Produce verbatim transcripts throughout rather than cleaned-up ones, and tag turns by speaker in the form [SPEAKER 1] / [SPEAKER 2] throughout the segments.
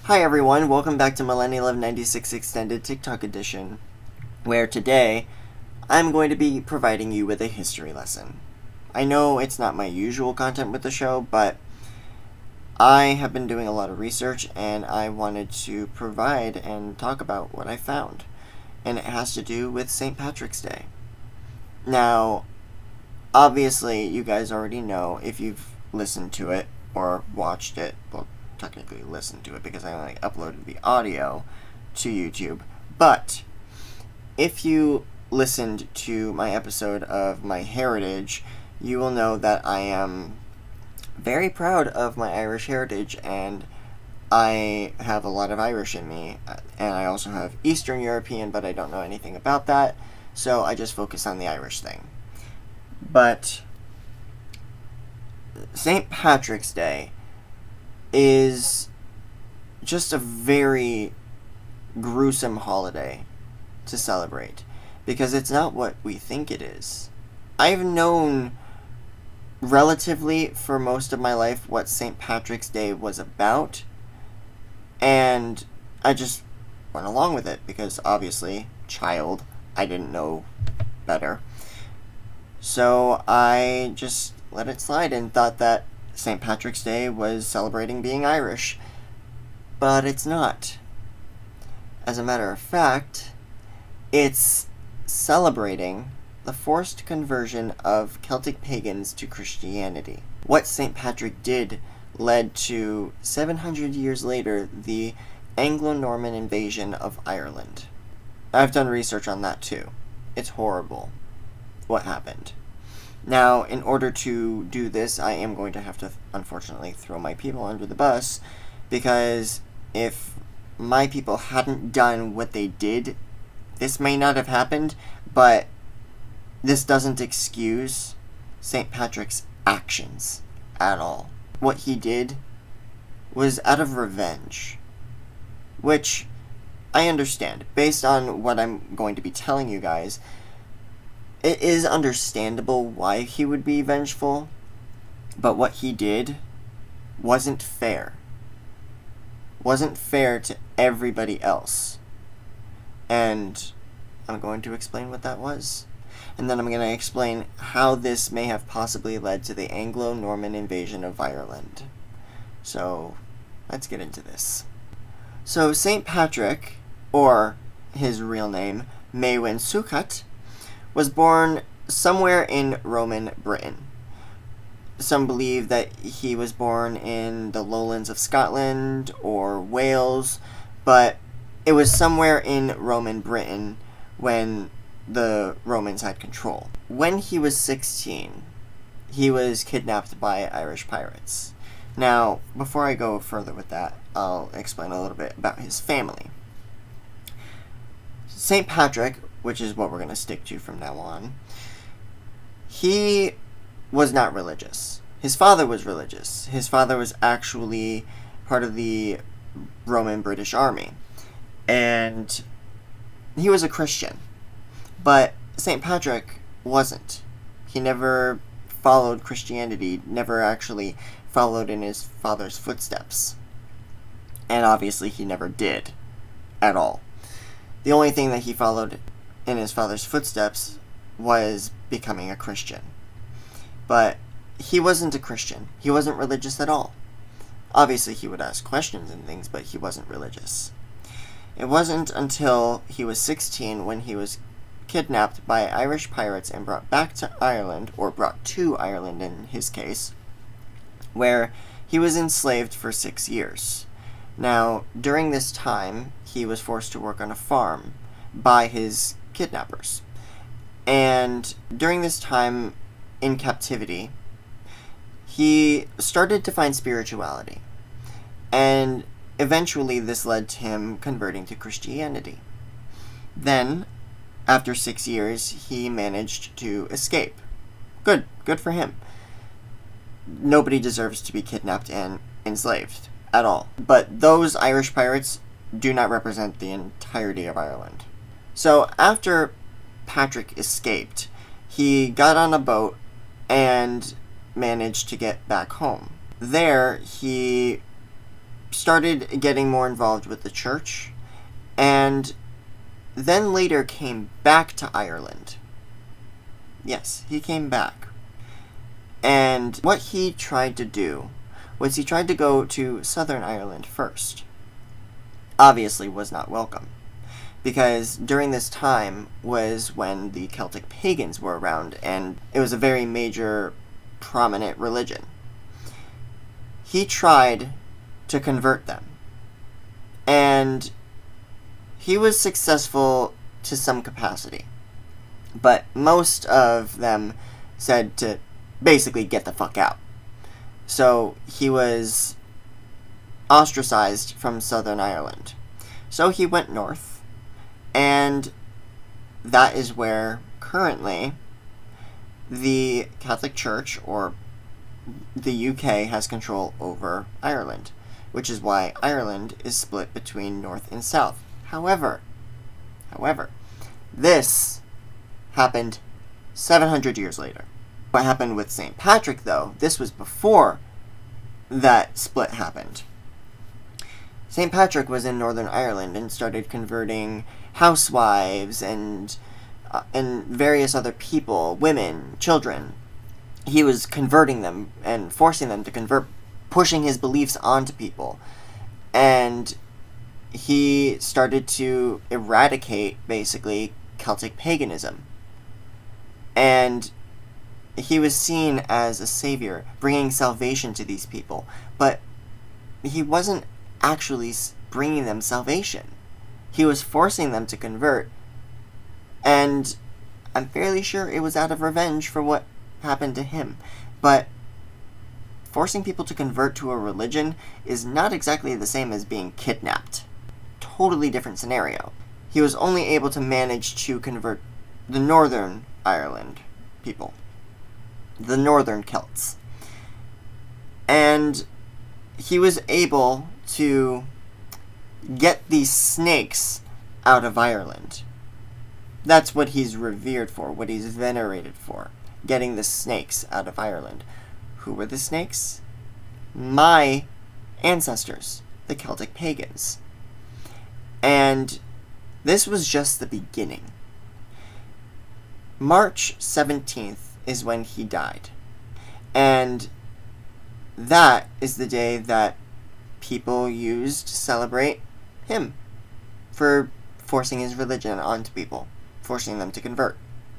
[SPEAKER 1] Hi everyone, welcome back to Millennial of ninety-six Extended TikTok Edition, where today I'm going to be providing you with a history lesson. I know it's not my usual content with the show, but I have been doing a lot of research and I wanted to provide and talk about what I found. And it has to do with Saint Patrick's Day. Now, obviously you guys already know if you've listened to it or watched it, well, technically listened to it because I only uploaded the audio to YouTube. But if you listened to my episode of my heritage, you will know that I am very proud of my Irish heritage, and I have a lot of Irish in me, and I also have Eastern European, but I don't know anything about that, so I just focus on the Irish thing. But Saint Patrick's Day is just a very gruesome holiday to celebrate, because it's not what we think it is. I've known relatively for most of my life what Saint Patrick's Day was about, and I just went along with it because obviously, child, I didn't know better. So I just let it slide and thought that Saint Patrick's Day was celebrating being Irish, but it's not. As a matter of fact, it's celebrating the forced conversion of Celtic pagans to Christianity. What Saint Patrick did led to, seven hundred years later, the Anglo-Norman invasion of Ireland. I've done research on that too. It's horrible what happened. Now, in order to do this, I am going to have to, unfortunately, throw my people under the bus, because if my people hadn't done what they did, this may not have happened, but this doesn't excuse Saint Patrick's actions at all. What he did was out of revenge, which I understand. Based on what I'm going to be telling you guys, it is understandable why he would be vengeful, but what he did wasn't fair. Wasn't fair to everybody else. And I'm going to explain what that was. And then I'm going to explain how this may have possibly led to the Anglo-Norman invasion of Ireland. So, let's get into this. So, Saint Patrick, or his real name, Maewyn Succat, was born somewhere in Roman Britain. Some believe that he was born in the lowlands of Scotland or Wales, but it was somewhere in Roman Britain when the Romans had control. When he was sixteen, he was kidnapped by Irish pirates. Now, before I go further with that, I'll explain a little bit about his family. Saint Patrick, which is what we're going to stick to from now on, he was not religious. His father was religious. His father was actually part of the Roman British Army, and he was a Christian. But Saint Patrick wasn't. He never followed Christianity, never actually followed in his father's footsteps. And obviously he never did, at all. The only thing that he followed in his father's footsteps was becoming a Christian. But he wasn't a Christian. He wasn't religious at all. Obviously he would ask questions and things, but he wasn't religious. It wasn't until he was sixteen when he was kidnapped by Irish pirates and brought back to Ireland, or brought to Ireland in his case, where he was enslaved for six years. Now, during this time, he was forced to work on a farm by his kidnappers. And during this time in captivity, he started to find spirituality. And eventually this led to him converting to Christianity. Then, after six years, he managed to escape. Good. Good for him. Nobody deserves to be kidnapped and enslaved at all. But those Irish pirates do not represent the entirety of Ireland. So after Patrick escaped, he got on a boat and managed to get back home. There, he started getting more involved with the church, and then later came back to Ireland. Yes, he came back. And what he tried to do was he tried to go to Southern Ireland first. Obviously was not welcome, because during this time was when the Celtic pagans were around, and it was a very major, prominent religion. He tried to convert them, and he was successful to some capacity, but most of them said to basically get the fuck out. So he was ostracized from Southern Ireland. So he went north, and that is where currently the Catholic Church, or the U K, has control over Ireland, which is why Ireland is split between North and South. However, however, this happened seven hundred years later. What happened with Saint Patrick, though, this was before that split happened. Saint Patrick was in Northern Ireland and started converting housewives and uh, and various other people, women, children. He was converting them and forcing them to convert, pushing his beliefs onto people. And he started to eradicate, basically, Celtic paganism. And he was seen as a savior, bringing salvation to these people. But he wasn't actually bringing them salvation. He was forcing them to convert. And I'm fairly sure it was out of revenge for what happened to him. But forcing people to convert to a religion is not exactly the same as being kidnapped. Totally different scenario. He was only able to manage to convert the Northern Ireland people. The Northern Celts. And he was able to get these snakes out of Ireland. That's what he's revered for, what he's venerated for. Getting the snakes out of Ireland. Who were the snakes? My ancestors, the Celtic pagans. And this was just the beginning. March seventeenth is when he died. And that is the day that people used to celebrate him for forcing his religion onto people, forcing them to convert.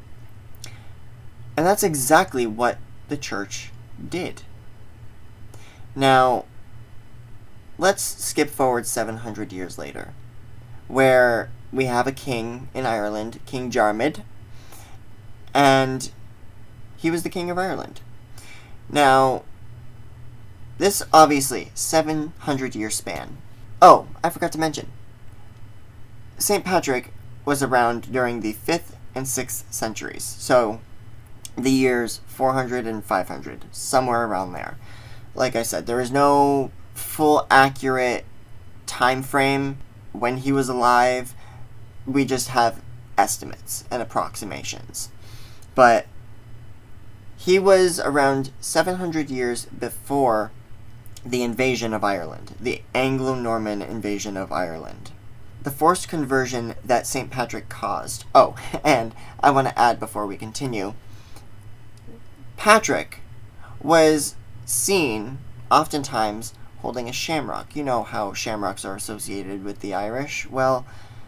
[SPEAKER 1] And that's exactly what the church did. Now, let's skip forward seven hundred years later, where we have a king in Ireland, King Jarmid, and he was the king of Ireland. Now, this obviously seven hundred year span. Oh, I forgot to mention, Saint Patrick was around during the fifth and sixth centuries, so the years four hundred and five hundred, somewhere around there. Like I said, there is no full accurate time frame when he was alive. We just have estimates and approximations. But he was around seven hundred years before the invasion of Ireland, the Anglo-Norman invasion of Ireland. The forced conversion that Saint Patrick caused. Oh, and I want to add before we continue, Patrick was seen, oftentimes, holding a shamrock. You know how shamrocks are associated with the Irish? Well,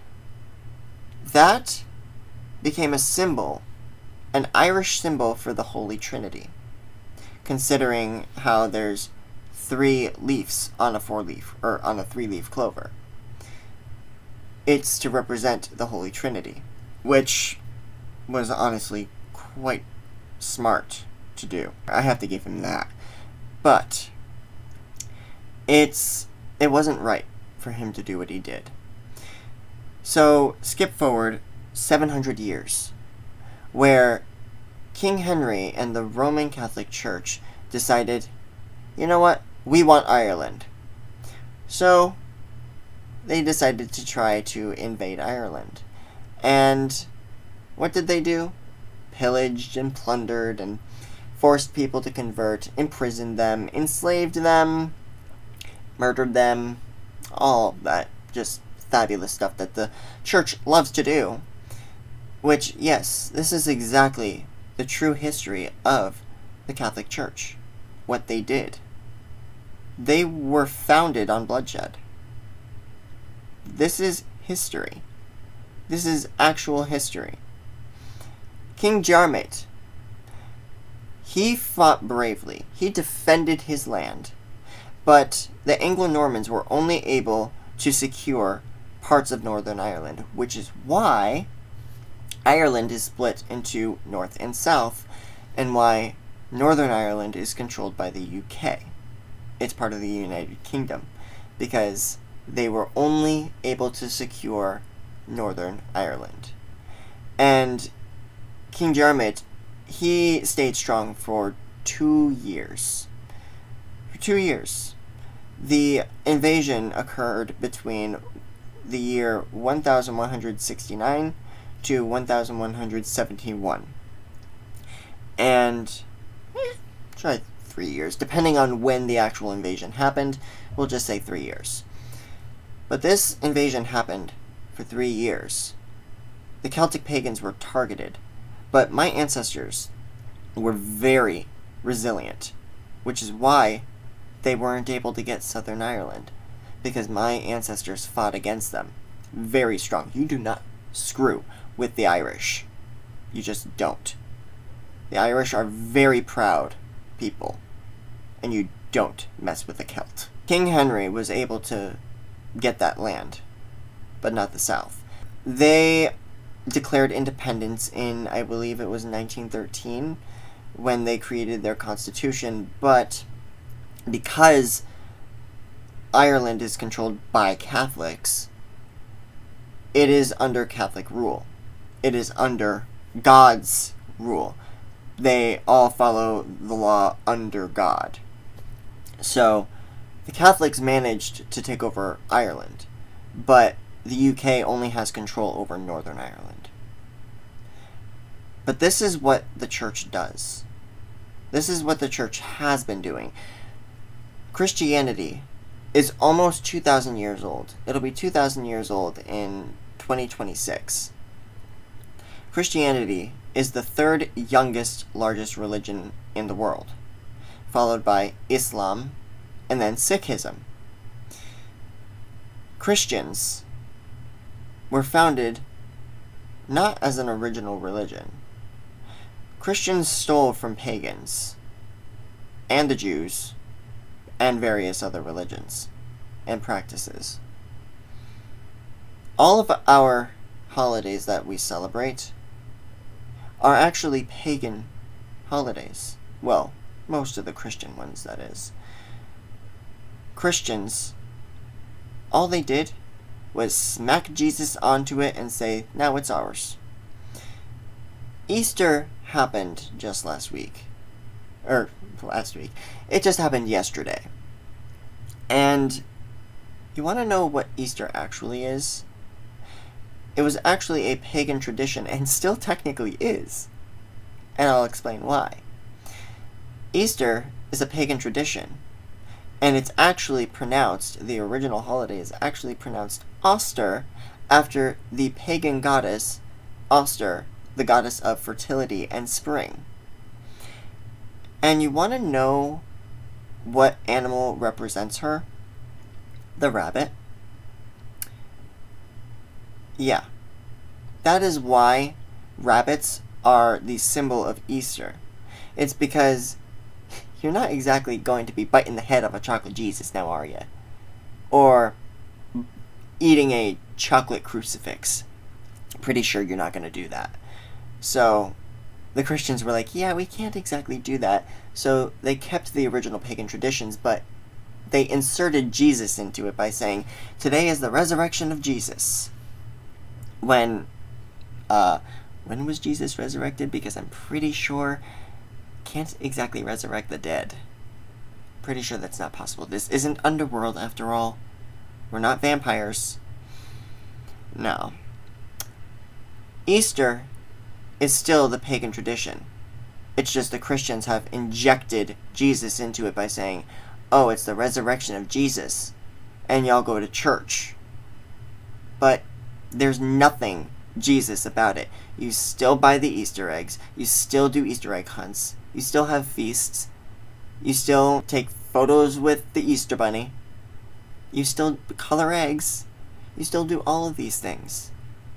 [SPEAKER 1] that became a symbol, an Irish symbol for the Holy Trinity, considering how there's three leaves on a four-leaf, or on a three-leaf clover. It's to represent the Holy Trinity, which was honestly quite smart to do. I have to give him that. But it's it wasn't right for him to do what he did. So skip forward seven hundred years, where King Henry and the Roman Catholic Church decided, you know what, we want Ireland. So they decided to try to invade Ireland. And what did they do? Pillaged and plundered and forced people to convert, imprisoned them, enslaved them, murdered them, all that just fabulous stuff that the church loves to do. Which, yes, this is exactly the true history of the Catholic Church. What they did. They were founded on bloodshed. This is history. This is actual history. King Jarmait, he fought bravely. He defended his land. But the Anglo-Normans were only able to secure parts of Northern Ireland, which is why Ireland is split into North and South, and why Northern Ireland is controlled by the U K. It's part of the United Kingdom, because they were only able to secure Northern Ireland. And King Jarmait, he stayed strong for two years. For two years. The invasion occurred between the year one thousand one hundred sixty-nine to one thousand one hundred seventy-one. And, eh, try three years. Depending on when the actual invasion happened, we'll just say three years. But this invasion happened for three years. The Celtic pagans were targeted, but my ancestors were very resilient, which is why they weren't able to get Southern Ireland, because my ancestors fought against them. Very strong. You do not screw with the Irish. You just don't. The Irish are very proud people, and you don't mess with a Celt. King Henry was able to get that land, but not the South. They declared independence in, I believe it was nineteen thirteen, when they created their constitution, but because Ireland is controlled by Catholics, it is under Catholic rule. It is under God's rule. They all follow the law under God. So, the Catholics managed to take over Ireland, but the U K only has control over Northern Ireland. But this is what the church does. This is what the church has been doing. Christianity is almost two thousand years old. It'll be two thousand years old in twenty twenty-six. Christianity is the third youngest, largest religion in the world, followed by Islam, and then Sikhism. Christians were founded not as an original religion. Christians stole from pagans, and the Jews, and various other religions and practices. All of our holidays that we celebrate are actually pagan holidays. Well, most of the Christian ones, that is. Christians, all they did was smack Jesus onto it and say, now it's ours. Easter happened just last week. Or, last week. It just happened yesterday. And you want to know what Easter actually is? It was actually a pagan tradition, and still technically is. And I'll explain why. Easter is a pagan tradition, and it's actually pronounced, the original holiday is actually pronounced Auster, after the pagan goddess Auster, the goddess of fertility and spring. And you want to know what animal represents her? The rabbit. Yeah. That is why rabbits are the symbol of Easter. It's because you're not exactly going to be biting the head of a chocolate Jesus now, are you? Or eating a chocolate crucifix. Pretty sure you're not going to do that. So the Christians were like, yeah, we can't exactly do that. So they kept the original pagan traditions, but they inserted Jesus into it by saying, today is the resurrection of Jesus. When, uh, when was Jesus resurrected? Because I'm pretty sure, can't exactly resurrect the dead. Pretty sure that's not possible. This isn't Underworld, after all. We're not vampires. No. Easter is still the pagan tradition. It's just the Christians have injected Jesus into it by saying, oh, it's the resurrection of Jesus, and y'all go to church. But there's nothing Jesus about it. You still buy the Easter eggs. You still do Easter egg hunts. You still have feasts. You still take photos with the Easter Bunny. You still color eggs. You still do all of these things.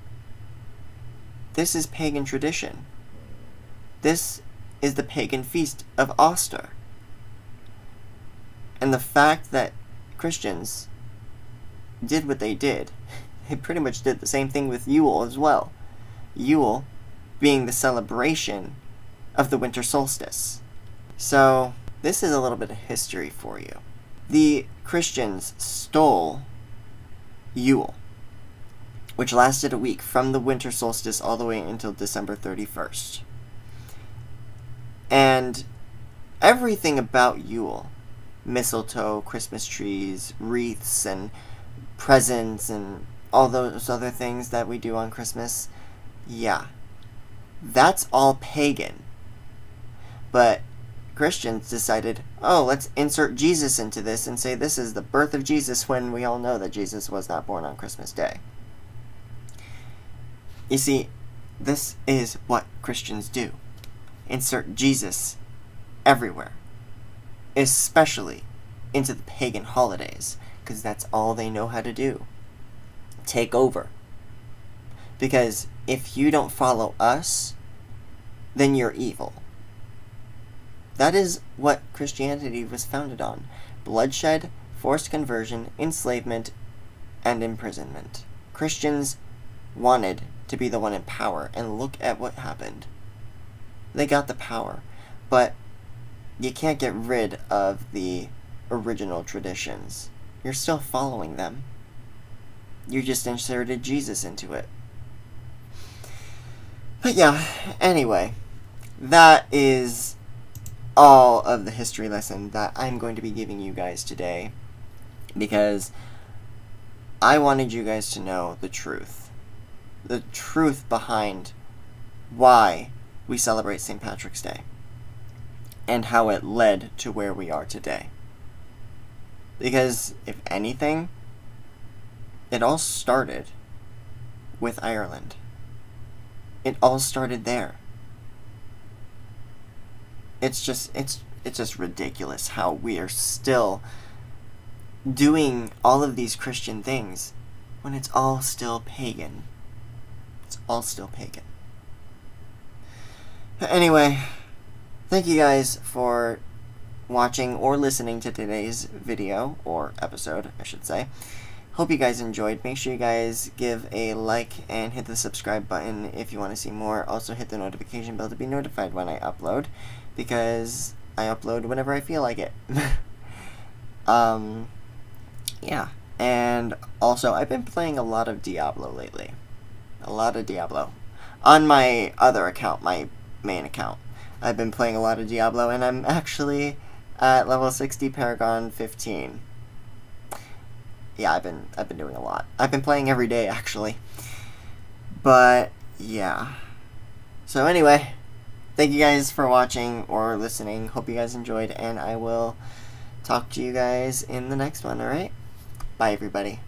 [SPEAKER 1] This is pagan tradition. This is the pagan feast of Oster. And the fact that Christians did what they did, they pretty much did the same thing with Yule as well. Yule being the celebration of the winter solstice. So, this is a little bit of history for you. The Christians stole Yule, which lasted a week from the winter solstice all the way until December thirty-first. And everything about Yule, mistletoe, Christmas trees, wreaths, and presents, and all those other things that we do on Christmas, yeah, that's all pagan. But Christians decided, oh, let's insert Jesus into this and say this is the birth of Jesus, when we all know that Jesus was not born on Christmas Day. You see, this is what Christians do. Insert Jesus everywhere. Especially into the pagan holidays, because that's all they know how to do. Take over. Because if you don't follow us, then you're evil. That is what Christianity was founded on. Bloodshed, forced conversion, enslavement, and imprisonment. Christians wanted to be the one in power, and look at what happened. They got the power, but you can't get rid of the original traditions. You're still following them. You just inserted Jesus into it. But yeah, anyway, that is all of the history lesson that I'm going to be giving you guys today, because I wanted you guys to know the truth. The truth behind why we celebrate Saint Patrick's Day, and how it led to where we are today. Because, if anything, it all started with Ireland. It all started there. It's just, it's, it's just ridiculous how we are still doing all of these Christian things when it's all still pagan. It's all still pagan. But anyway, thank you guys for watching or listening to today's video, or episode, I should say. Hope you guys enjoyed. Make sure you guys give a like and hit the subscribe button if you want to see more. Also hit the notification bell to be notified when I upload, because I upload whenever I feel like it. um, yeah. And also, I've been playing a lot of Diablo lately. A lot of Diablo. On my other account, my main account, I've been playing a lot of Diablo, and I'm actually at level sixty, Paragon fifteen. Yeah, I've been I've been doing a lot. I've been playing every day, actually. But yeah. So anyway, thank you guys for watching or listening. Hope you guys enjoyed, and I will talk to you guys in the next one. All right, bye everybody.